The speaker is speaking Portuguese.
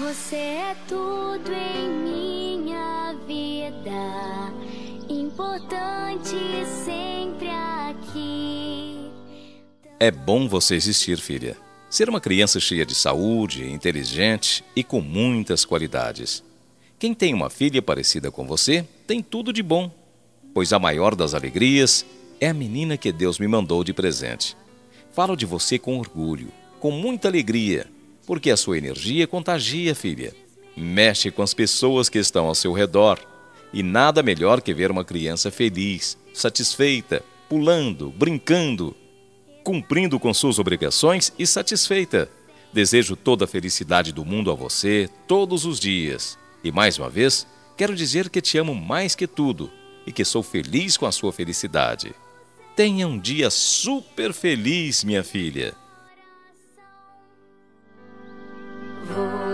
Você é tudo em minha vida, importante sempre aqui. É bom você existir, filha. Ser uma criança cheia de saúde, inteligente e com muitas qualidades. Quem tem uma filha parecida com você tem tudo de bom, pois a maior das alegrias é a menina que Deus me mandou de presente. Falo de você com orgulho, com muita alegria, porque a sua energia contagia, filha. Mexe com as pessoas que estão ao seu redor. E nada melhor que ver uma criança feliz, satisfeita, pulando, brincando, cumprindo com suas obrigações e satisfeita. Desejo toda a felicidade do mundo a você, todos os dias. E mais uma vez, quero dizer que te amo mais que tudo e que sou feliz com a sua felicidade. Tenha um dia super feliz, minha filha.